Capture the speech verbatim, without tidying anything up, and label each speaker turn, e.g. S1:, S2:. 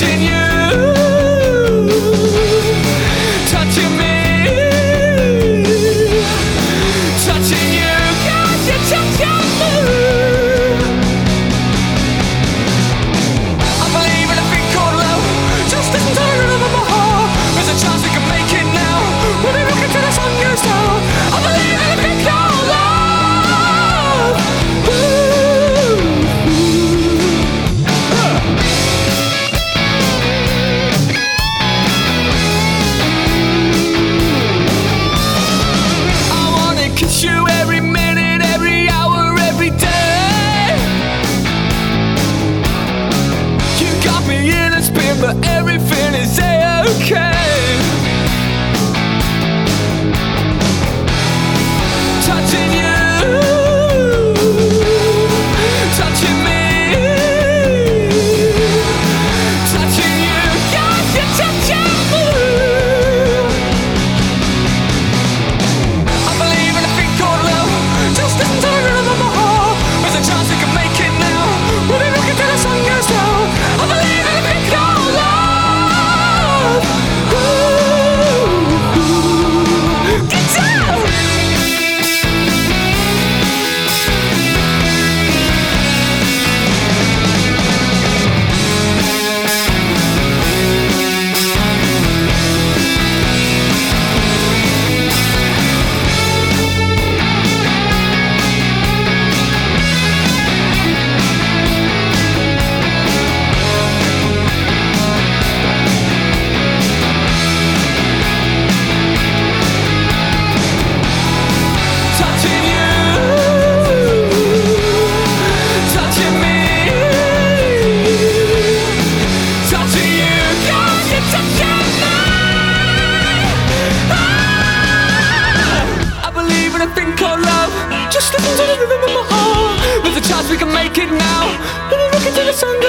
S1: touching you, touching me, touching you, 'cause you're touching me. I believe in a thing called love. Just listen to the rhythm of my heart. There's a chance we can make it now. We'll be looking till the sun goes down. I believe in a thing called love. Ooh. I wanna kiss you every minute, every hour, every day. You got me in a spin, but everything is A-okay. Touching you, touching me, touching you, yeah, you're touching me. I believe in a thing called love. Just listen to the rhythm of my heart. There's a chance we can make it now. We'll be looking till the sun goes down. I believe in a thing called love. Ooh, get down. Touching you, touching me, touching you, 'cause you're touching me. Ah, I believe in a thing called love. Just listen to the rhythm of my heart. There's a chance we can make it now. We'll be looking till the sun